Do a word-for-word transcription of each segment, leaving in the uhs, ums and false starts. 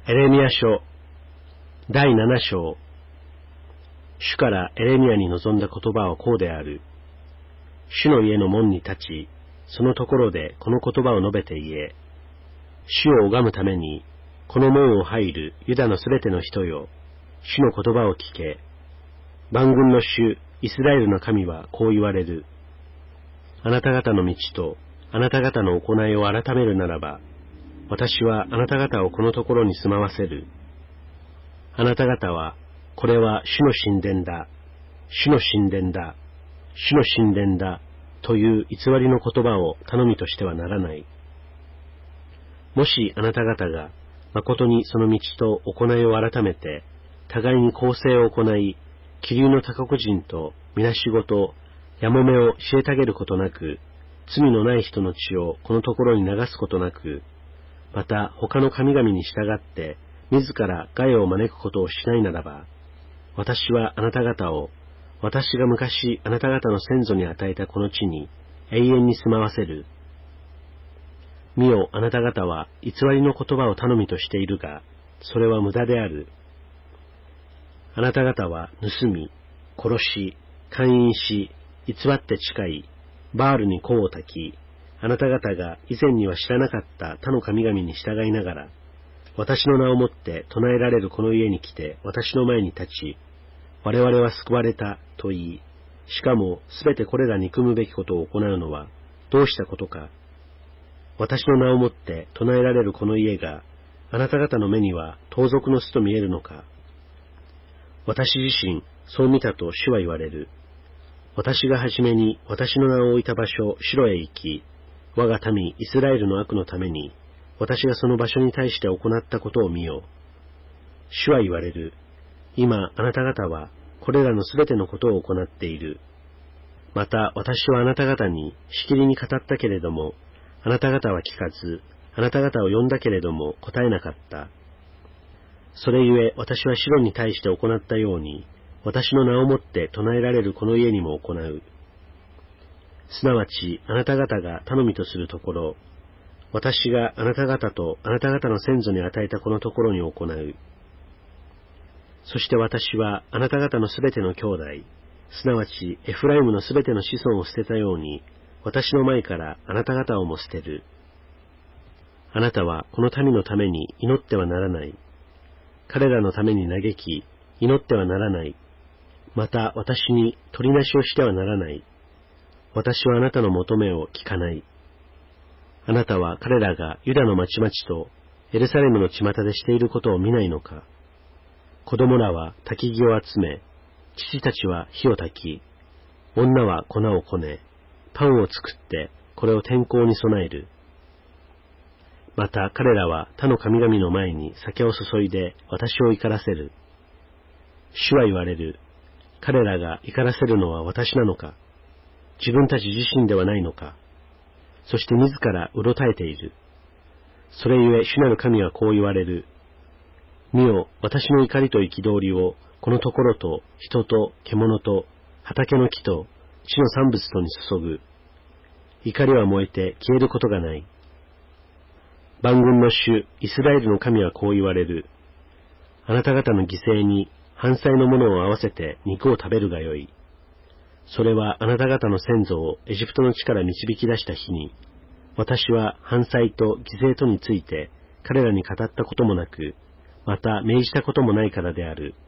エレミヤ書だいなな章。主からエレミヤに臨んだ言葉はこうである。主の家の門に立ち、そのところでこの言葉を述べて言え。主を拝むために、この門を入るユダのすべての人よ、主の言葉を聞け。万軍の主、イスラエルの神はこう言われる。あなた方の道とあなた方の行いを改めるならば、私はあなた方をこのところに住まわせる。あなた方は、これは主の神殿だ、主の神殿だ、主の神殿だ、という偽りの言葉を頼みとしてはならない。もしあなた方が誠にその道と行いを改めて、互いに公正を行い、気流の他国人とみなしごと、やもめを虐げることなく、罪のない人の血をこのところに流すことなく、また他の神々に従って自ら害を招くことをしないならば、私はあなた方を、私が昔あなた方の先祖に与えたこの地に永遠に住まわせる。見よ、あなた方は偽りの言葉を頼みとしているが、それは無駄である。あなた方は盗み、殺し、姦淫し、偽って誓い、バールに香を焚き、あなた方が以前には知らなかった他の神々に従いながら、私の名をもって唱えられるこの家に来て私の前に立ち、我々は救われたと言い、しかもすべてこれら憎むべきことを行うのはどうしたことか。私の名をもって唱えられるこの家があなた方の目には盗賊の巣と見えるのか。私自身そう見たと主は言われる。私がはじめに私の名を置いた場所シロへ行き、我が民イスラエルの悪のために私がその場所に対して行ったことを見よ。主は言われる。今あなた方はこれらのすべてのことを行っている。また私はあなた方にしきりに語ったけれども、あなた方は聞かず、あなた方を呼んだけれども答えなかった。それゆえ私はシロに対して行ったように、私の名をもって唱えられるこの家にも行う。すなわちあなた方が頼みとするところ、私があなた方とあなた方の先祖に与えたこのところに行う。そして私はあなた方のすべての兄弟、すなわちエフライムのすべての子孫を捨てたように、私の前からあなた方をも捨てる。あなたはこの民のために祈ってはならない。彼らのために嘆き、祈ってはならない。また私に取りなしをしてはならない。私はあなたの求めを聞かない。あなたは彼らがユダの町々とエルサレムの巷でしていることを見ないのか。子供らは焚き木を集め、父たちは火を焚き、女は粉をこね、パンを作ってこれを天候に備える。また彼らは他の神々の前に酒を注いで私を怒らせる。主は言われる。彼らが怒らせるのは私なのか。自分たち自身ではないのか。そして自らうろたえている。それゆえ主なる神はこう言われる。見よ、私の怒りと憤りをこのところと人と獣と畑の木と地の産物とに注ぐ。怒りは燃えて消えることがない。万軍の主イスラエルの神はこう言われる。あなた方の犠牲に燔祭のものを合わせて肉を食べるがよい。それはあなた方の先祖をエジプトの地から導き出した日に、私は燔祭と犠牲とについて彼らに語ったこともなく、また命じたこともないからである。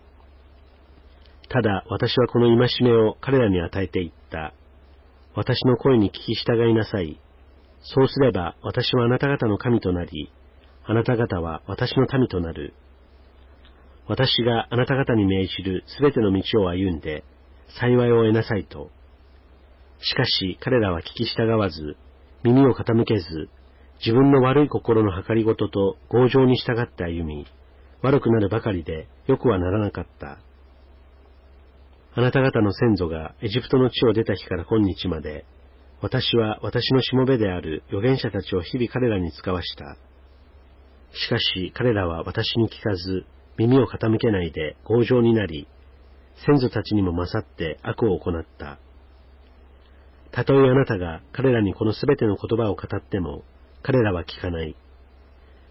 ただ私はこの戒めを彼らに与えていった。私の声に聞き従いなさい。そうすれば私はあなた方の神となり、あなた方は私の民となる。私があなた方に命じるすべての道を歩んで、幸いを得なさいと。しかし彼らは聞き従わず、耳を傾けず、自分の悪い心の計りごとと強情に従って歩み、悪くなるばかりでよくはならなかった。あなた方の先祖がエジプトの地を出た日から今日まで、私は私のしもべである預言者たちを日々彼らに使わした。しかし彼らは私に聞かず、耳を傾けないで強情になり、先祖たちにも勝って悪を行った。たとえあなたが彼らにこのすべての言葉を語っても、彼らは聞かない。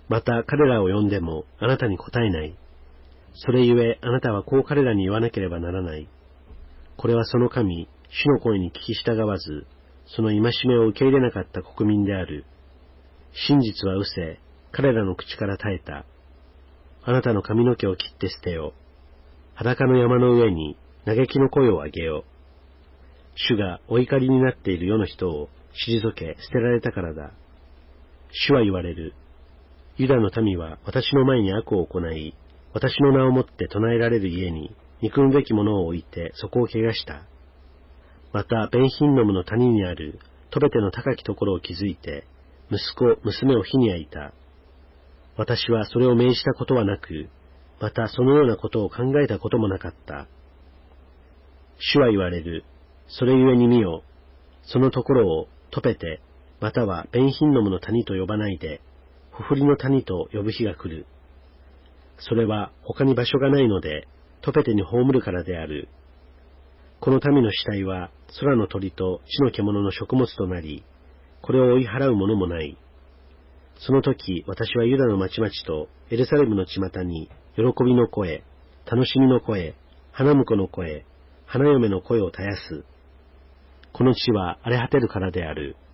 また彼らを呼んでもあなたに答えない。それゆえあなたはこう彼らに言わなければならない。これはその神、主の声に聞き従わず、その戒めを受け入れなかった国民である。真実は失せ、彼らの口から絶えた。あなたの髪の毛を切って捨てよ。裸の山の上に嘆きの声を上げよ。主がお怒りになっている世の人を退け捨てられたからだ。主は言われる。ユダの民は私の前に悪を行い、私の名をもって唱えられる家に憎むべきものを置いてそこを汚した。またベンヒンノムの谷にあるトベテの高きところを築いて、息子、娘を火に焼いた。私はそれを命じたことはなく、またそのようなことを考えたこともなかった。主は言われる。それゆえに見よ。そのところをトペテ、またはベンヒンノムの谷と呼ばないで、ほふりの谷と呼ぶ日が来る。それは他に場所がないので、トペテに葬るからである。この民の死体は空の鳥と地の獣の食物となり、これを追い払うものもない。その時、私はユダの町々とエルサレムの巷に、喜びの声、楽しみの声、花婿の声、花嫁の声を絶やす。この地は荒れ果てるからである。